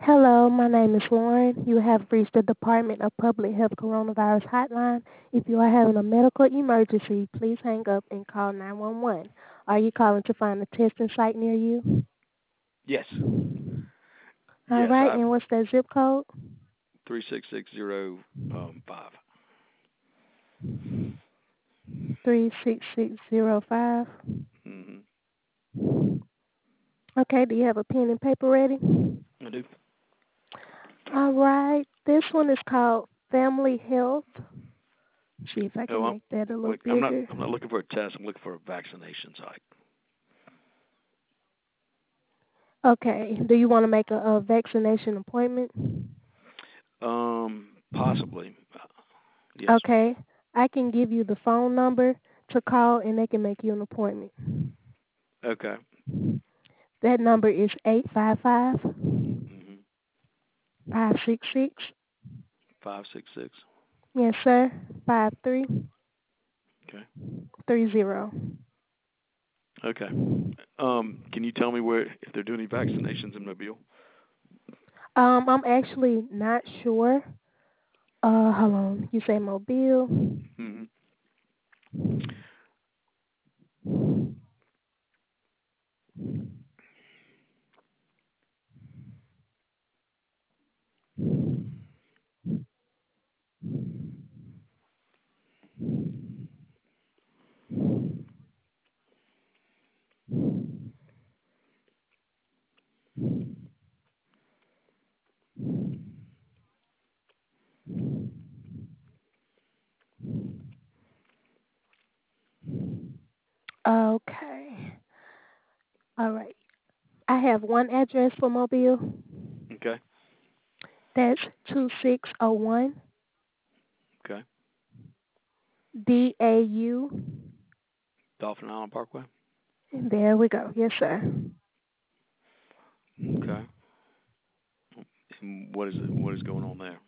Hello, my name is Lauren. You have reached the Department of Public Health Coronavirus Hotline. If you are having a medical emergency, please hang up and call 911. Are you calling to find a testing site near you? Yes. All Yes. right, I and what's that zip code? 36605. 36605. Mm-hmm. Okay, do you have a pen and paper ready? I do. All right, this one is called Family Health. See if I Oh, can make that a little wait. I'm not. bigger. I'm not looking for a test. I'm looking for a vaccination site. Okay, do you want to make a vaccination appointment? Possibly. Yes. Okay, I can give you the phone number to call and they can make you an appointment. Okay. That number is 855 Mm-hmm. 566. 566. Yes, sir. 5330. Okay. Okay. Can you tell me where if they're doing any vaccinations in Mobile? I'm actually not sure. Hold on. You say Mobile? Mm-hmm. Okay. All right. I have one address for Mobile. Okay. That's 2601 Okay. DAU. Dolphin Island Parkway. There we go. Yes, sir. Okay. And what is it? What is going on there?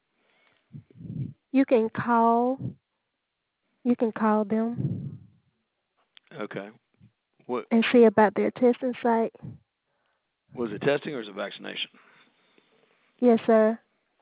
You can call. You can call them Okay. What and see about their testing site. was it? Testing or is it vaccination? Yes, sir.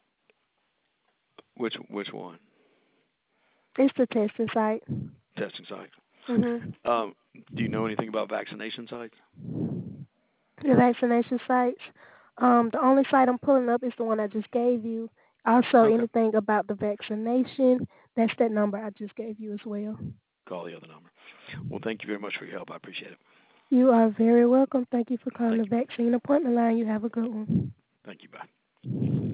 Which one? It's the testing site. Testing site. Mhm. Do you know anything about vaccination sites? The vaccination sites. The only site I'm pulling up is the one I just gave you. Also, Okay. anything about the vaccination, that's that number I just gave you as well. Call the other number. Well, thank you very much for your help. I appreciate it. You are very welcome. Thank you for calling Thank the you. vaccine appointment line. You have a good one. Thank you. Bye.